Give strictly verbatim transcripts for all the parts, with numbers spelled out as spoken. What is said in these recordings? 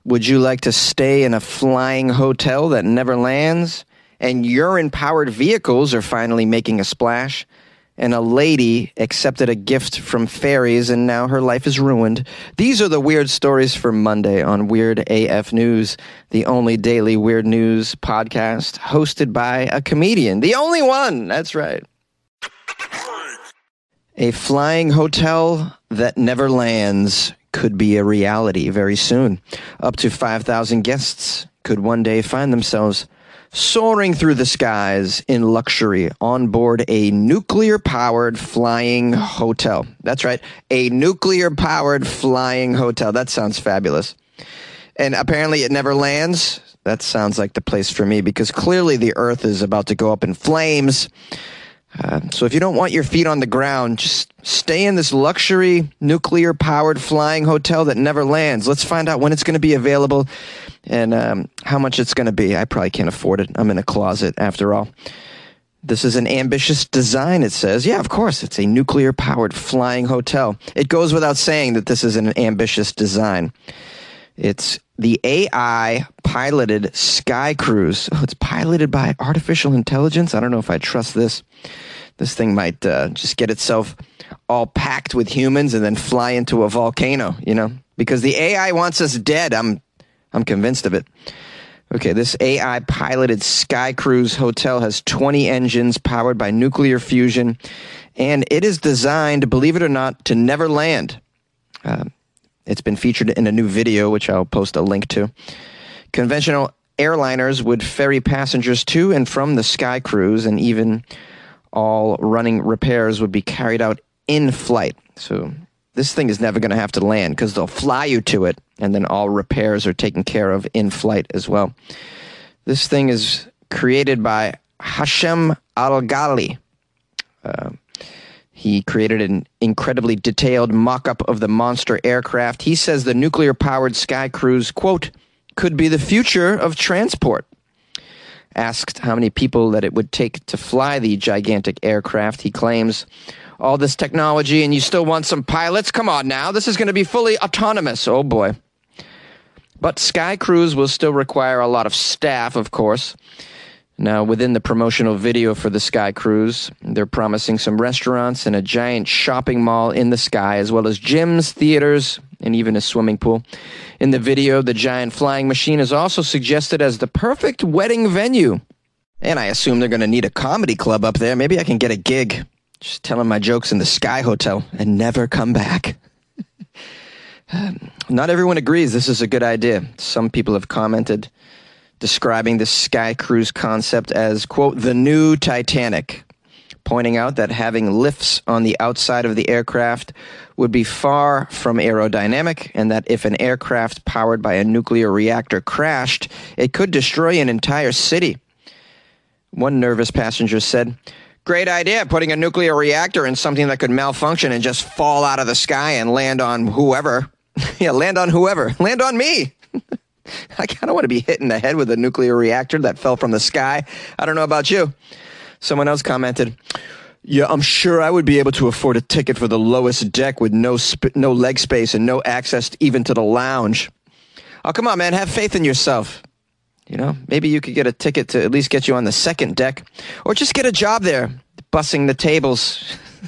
Would you like to stay in a flying hotel that never lands? And urine-powered vehicles are finally making a splash. And a lady accepted a gift from fairies, and now her life is ruined. These are the weird stories for Monday on Weird A F News, the only daily weird news podcast hosted by a comedian. The only one! That's right. A flying hotel that never lands could be a reality very soon. Up to five thousand guests could one day find themselves soaring through the skies in luxury on board a nuclear-powered flying hotel. That's right, a nuclear-powered flying hotel. That sounds fabulous. And apparently it never lands. That sounds like the place for me, because clearly the Earth is about to go up in flames. Uh, so if you don't want your feet on the ground, just stay in this luxury nuclear-powered flying hotel that never lands. Let's find out when it's going to be available and um, how much it's going to be. I probably can't afford it. I'm in a closet, after all. This is an ambitious design, it says. Yeah, of course, it's a nuclear-powered flying hotel. It goes without saying that this is an ambitious design. It's the A I-piloted Sky Cruise. Oh, it's piloted by artificial intelligence? I don't know if I trust this. This thing might uh, just get itself all packed with humans and then fly into a volcano, you know? Because the A I wants us dead. I'm I'm convinced of it. Okay, this A I-piloted Sky Cruise hotel has twenty engines powered by nuclear fusion, and it is designed, believe it or not, to never land. Uh, It's been featured in a new video, which I'll post a link to. Conventional airliners would ferry passengers to and from the Sky Cruise, and even all running repairs would be carried out in flight. So this thing is never going to have to land because they'll fly you to it, and then all repairs are taken care of in flight as well. This thing is created by Hashem Al-Ghali. Uh, He created an incredibly detailed mock-up of the monster aircraft. He says the nuclear-powered Sky Cruise, quote, could be the future of transport. Asked how many people that it would take to fly the gigantic aircraft, he claims, all this technology and you still want some pilots? Come on now, this is going to be fully autonomous. Oh boy. But Sky Cruise will still require a lot of staff, of course. Now, within the promotional video for the Sky Cruise, they're promising some restaurants and a giant shopping mall in the sky, as well as gyms, theaters, and even a swimming pool. In the video, the giant flying machine is also suggested as the perfect wedding venue. And I assume they're going to need a comedy club up there. Maybe I can get a gig, just telling my jokes in the Sky Hotel and never come back. Not everyone agrees this is a good idea. Some people have commented, describing the Sky Cruise concept as, quote, the new Titanic, pointing out that having lifts on the outside of the aircraft would be far from aerodynamic, and that if an aircraft powered by a nuclear reactor crashed, it could destroy an entire city. One nervous passenger said, great idea, putting a nuclear reactor in something that could malfunction and just fall out of the sky and land on whoever. yeah, land on whoever. Land on me. I kind of want to be hit in the head with a nuclear reactor that fell from the sky. I don't know about you. Someone else commented, yeah, I'm sure I would be able to afford a ticket for the lowest deck with no sp- no leg space and no access to, even to the lounge. Oh, come on, man. Have faith in yourself. You know, maybe you could get a ticket to at least get you on the second deck, or just get a job there, bussing the tables.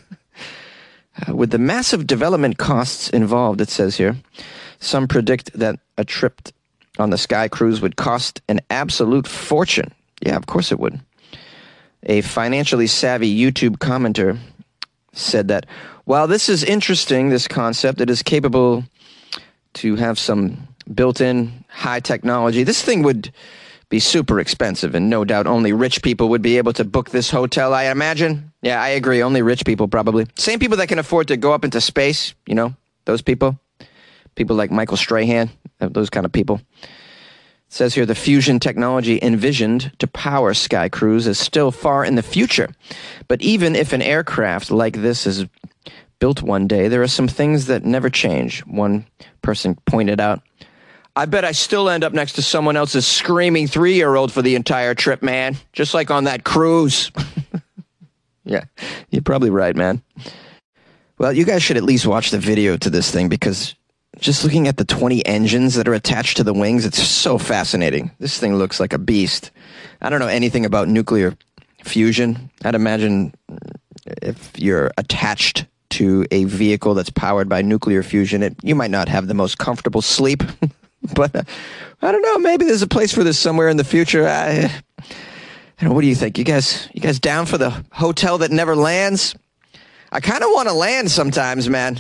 uh, with the massive development costs involved, it says here, some predict that a trip on the Sky Cruise would cost an absolute fortune. Yeah, of course it would. A financially savvy YouTube commenter said that while this is interesting, this concept, it is capable to have some built-in high technology, this thing would be super expensive, and no doubt only rich people would be able to book this hotel, I imagine. Yeah, I agree. Only rich people, probably. Same people that can afford to go up into space, you know, those people. People like Michael Strahan, those kind of people. It says here, the fusion technology envisioned to power Sky Cruise is still far in the future. But even if an aircraft like this is built one day, there are some things that never change. One person pointed out, I bet I still end up next to someone else's screaming three-year-old for the entire trip, man. Just like on that cruise. Yeah, you're probably right, man. Well, you guys should at least watch the video to this thing, because just looking at the twenty engines that are attached to the wings, it's so fascinating. This thing looks like a beast. I don't know anything about nuclear fusion. I'd imagine if you're attached to a vehicle that's powered by nuclear fusion, it, you might not have the most comfortable sleep. But uh, I don't know. Maybe there's a place for this somewhere in the future. I, I don't know, what do you think? You guys, you guys down for the hotel that never lands? I kind of want to land sometimes, man.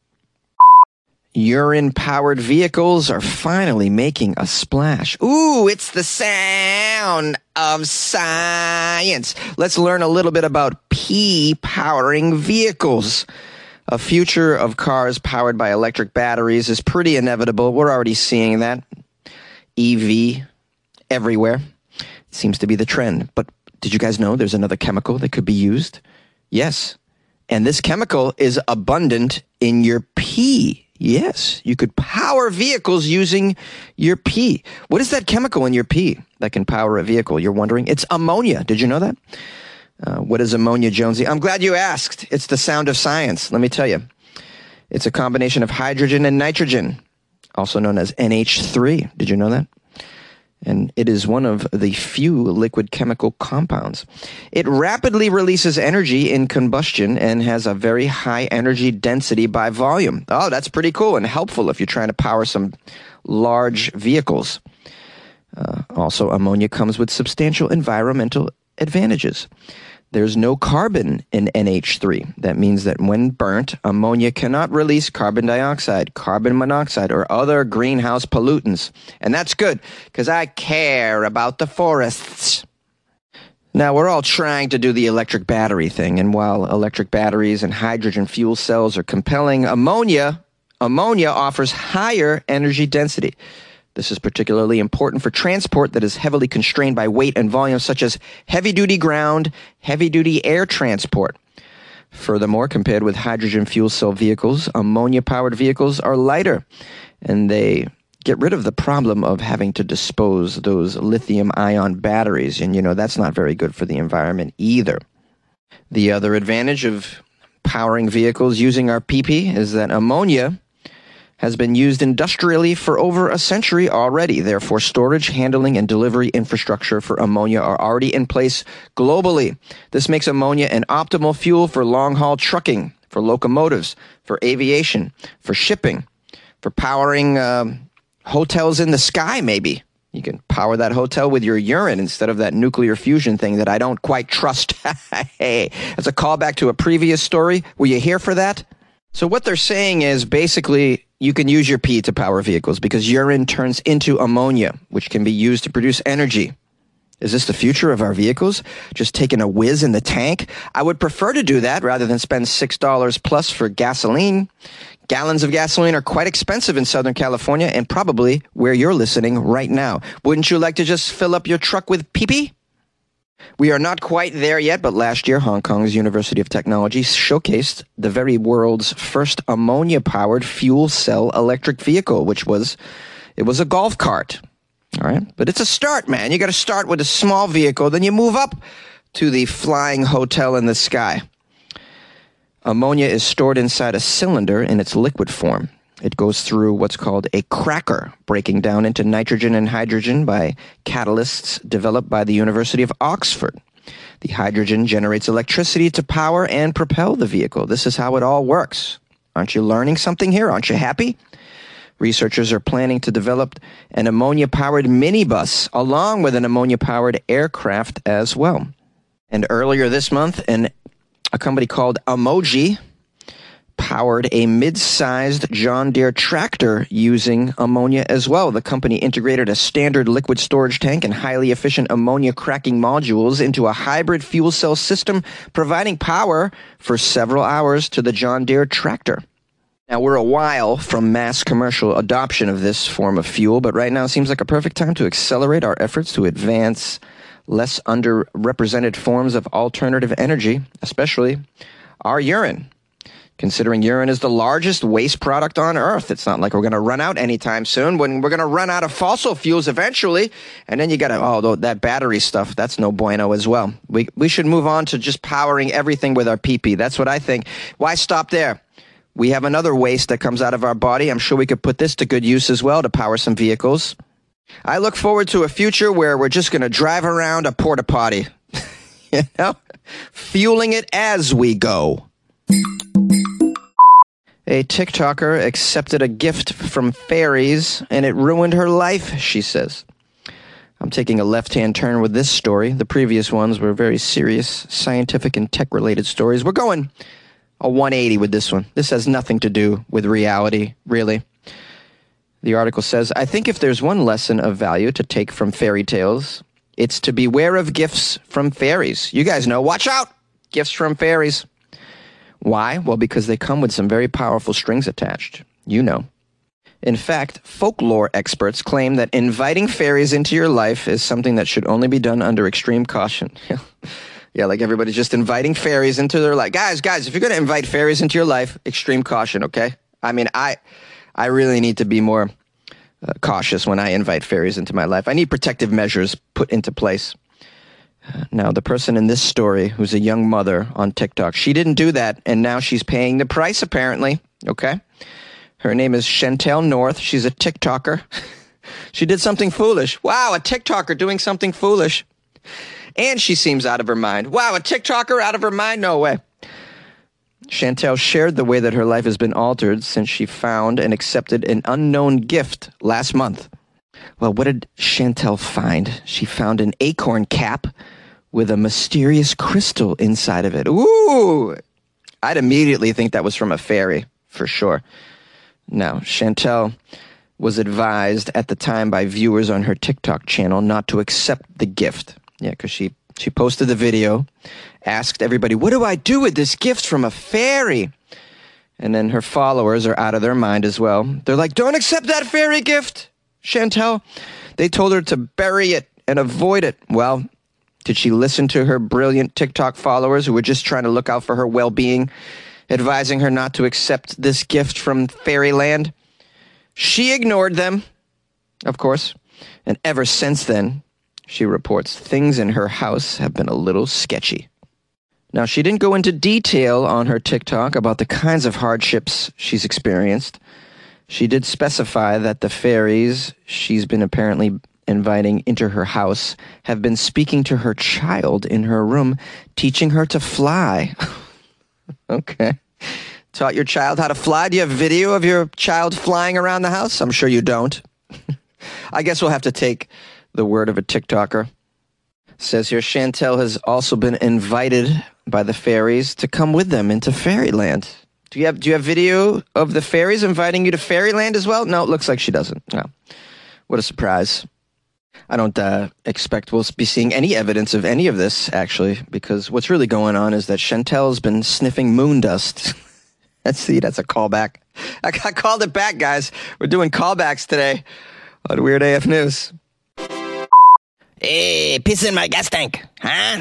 Urine-powered vehicles are finally making a splash. Ooh, it's the sound of science. Let's learn a little bit about pee-powering vehicles. A future of cars powered by electric batteries is pretty inevitable. We're already seeing that. E V everywhere. It seems to be the trend. But did you guys know there's another chemical that could be used? Yes. And this chemical is abundant in your pee. Yes, you could power vehicles using your pee. What is that chemical in your pee that can power a vehicle? You're wondering? It's ammonia. Did you know that? Uh, what is ammonia, Jonesy? I'm glad you asked. It's the sound of science. Let me tell you. It's a combination of hydrogen and nitrogen, also known as N H three. Did you know that? And it is one of the few liquid chemical compounds. It rapidly releases energy in combustion and has a very high energy density by volume. Oh, that's pretty cool and helpful if you're trying to power some large vehicles. Uh, also, ammonia comes with substantial environmental advantages. There's no carbon in N H three. That means that when burnt, ammonia cannot release carbon dioxide, carbon monoxide, or other greenhouse pollutants. And that's good, because I care about the forests. Now, we're all trying to do the electric battery thing, and while electric batteries and hydrogen fuel cells are compelling, ammonia, ammonia offers higher energy density. This is particularly important for transport that is heavily constrained by weight and volume, such as heavy-duty ground, heavy-duty air transport. Furthermore, compared with hydrogen fuel cell vehicles, ammonia-powered vehicles are lighter, and they get rid of the problem of having to dispose those lithium-ion batteries, and, you know, that's not very good for the environment either. The other advantage of powering vehicles using our P P is that ammonia has been used industrially for over a century already. Therefore, storage, handling, and delivery infrastructure for ammonia are already in place globally. This makes ammonia an optimal fuel for long-haul trucking, for locomotives, for aviation, for shipping, for powering uh, hotels in the sky, maybe. You can power that hotel with your urine instead of that nuclear fusion thing that I don't quite trust. Hey, that's a callback to a previous story. Were you here for that? So what they're saying is basically you can use your pee to power vehicles because urine turns into ammonia, which can be used to produce energy. Is this the future of our vehicles? Just taking a whiz in the tank? I would prefer to do that rather than spend six dollars plus for gasoline. Gallons of gasoline are quite expensive in Southern California and probably where you're listening right now. Wouldn't you like to just fill up your truck with pee-pee? We are not quite there yet, but last year, Hong Kong's University of Technology showcased the very world's first ammonia-powered fuel cell electric vehicle, which was, it was a golf cart. All right, but it's a start, man. You got to start with a small vehicle, then you move up to the flying hotel in the sky. Ammonia is stored inside a cylinder in its liquid form. It goes through what's called a cracker, breaking down into nitrogen and hydrogen by catalysts developed by the University of Oxford. The hydrogen generates electricity to power and propel the vehicle. This is how it all works. Aren't you learning something here? Aren't you happy? Researchers are planning to develop an ammonia-powered minibus along with an ammonia-powered aircraft as well. And earlier this month, an, a company called Emoji powered a mid-sized John Deere tractor using ammonia as well. The company integrated a standard liquid storage tank and highly efficient ammonia cracking modules into a hybrid fuel cell system, providing power for several hours to the John Deere tractor. Now, we're a while from mass commercial adoption of this form of fuel, but right now seems like a perfect time to accelerate our efforts to advance less underrepresented forms of alternative energy, especially our urine. Considering urine is the largest waste product on Earth, it's not like we're going to run out anytime soon. When we're going to run out of fossil fuels eventually, and then you got to, oh, that battery stuff, that's no bueno as well. We we should move on to just powering everything with our pee-pee. That's what I think. Why stop there? We have another waste that comes out of our body. I'm sure we could put this to good use as well to power some vehicles. I look forward to a future where we're just going to drive around a porta potty, you know, fueling it as we go. A TikToker accepted a gift from fairies and it ruined her life, she says. I'm taking a left-hand turn with this story. The previous ones were very serious, scientific and tech-related stories. We're going a one eighty with this one. This has nothing to do with reality, really. The article says, I think if there's one lesson of value to take from fairy tales, it's to beware of gifts from fairies. You guys know, watch out! Gifts from fairies. Why? Well, because they come with some very powerful strings attached. You know. In fact, folklore experts claim that inviting fairies into your life is something that should only be done under extreme caution. Yeah, like everybody's just inviting fairies into their life. Guys, guys, if you're going to invite fairies into your life, extreme caution, okay? I mean, I I really need to be more uh, cautious when I invite fairies into my life. I need protective measures put into place. Uh, now, the person in this story, who's a young mother on TikTok, she didn't do that, and now she's paying the price, apparently, okay? Her name is Chantel North. She's a TikToker. She did something foolish. Wow, a TikToker doing something foolish. And she seems out of her mind. Wow, a TikToker out of her mind? No way. Chantel shared the way that her life has been altered since she found and accepted an unknown gift last month. Well, what did Chantel find? She found an acorn cap with a mysterious crystal inside of it. Ooh! I'd immediately think that was from a fairy, for sure. Now, Chantel was advised at the time by viewers on her TikTok channel not to accept the gift. Yeah, because she, she posted the video, asked everybody, what do I do with this gift from a fairy? And then her followers are out of their mind as well. They're like, don't accept that fairy gift, Chantel. They told her to bury it and avoid it. Well, did she listen to her brilliant TikTok followers who were just trying to look out for her well-being, advising her not to accept this gift from fairyland? She ignored them, of course, and ever since then, she reports things in her house have been a little sketchy. Now, she didn't go into detail on her TikTok about the kinds of hardships she's experienced. She did specify that the fairies she's been apparently inviting into her house have been speaking to her child in her room, teaching her to fly. Okay. Taught your child how to fly? Do you have video of your child flying around the house? I'm sure you don't. I guess we'll have to take the word of a TikToker. Says here, Chantel has also been invited by the fairies to come with them into fairyland. Do you have do you have video of the fairies inviting you to fairyland as well? No, it looks like she doesn't. No. What a surprise. I don't uh, expect we'll be seeing any evidence of any of this, actually, because what's really going on is that Chantel's been sniffing moon dust. Let's see, that's a callback. I, I called it back, guys. We're doing callbacks today on Weird A F News. Hey, piss in my gas tank, huh?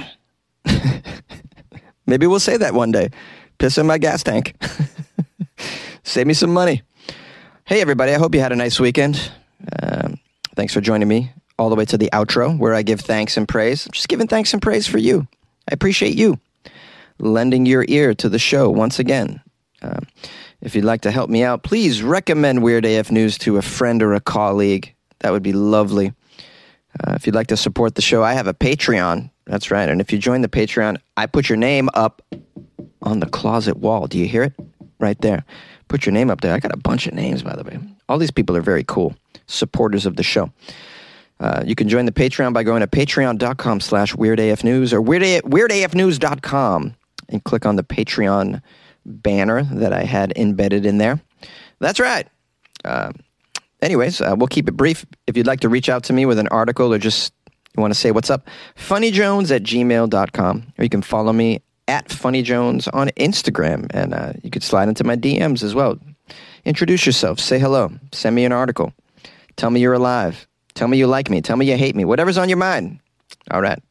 Maybe we'll say that one day. Piss in my gas tank. Save me some money. Hey, everybody, I hope you had a nice weekend. Um, thanks for joining me all the way to the outro, where I give thanks and praise. I'm just giving thanks and praise for you. I appreciate you lending your ear to the show once again. Um, if you'd like to help me out, please recommend Weird A F News to a friend or a colleague. That would be lovely. Uh, if you'd like to support the show, I have a Patreon. That's right. And if you join the Patreon, I put your name up on the closet wall. Do you hear it? Right there. Put your name up there. I got a bunch of names, by the way. All these people are very cool supporters of the show. Uh, you can join the Patreon by going to patreon.com slash weirdafnews or weird weirdafnews dot com and click on the Patreon banner that I had embedded in there. That's right. Uh, anyways, uh, we'll keep it brief. If you'd like to reach out to me with an article or just you want to say what's up, funnyjones at gmail dot com. Or you can follow me at funnyjones on Instagram, and uh, you could slide into my D Ms as well. Introduce yourself. Say hello. Send me an article. Tell me you're alive. Tell me you like me. Tell me you hate me. Whatever's on your mind. All right.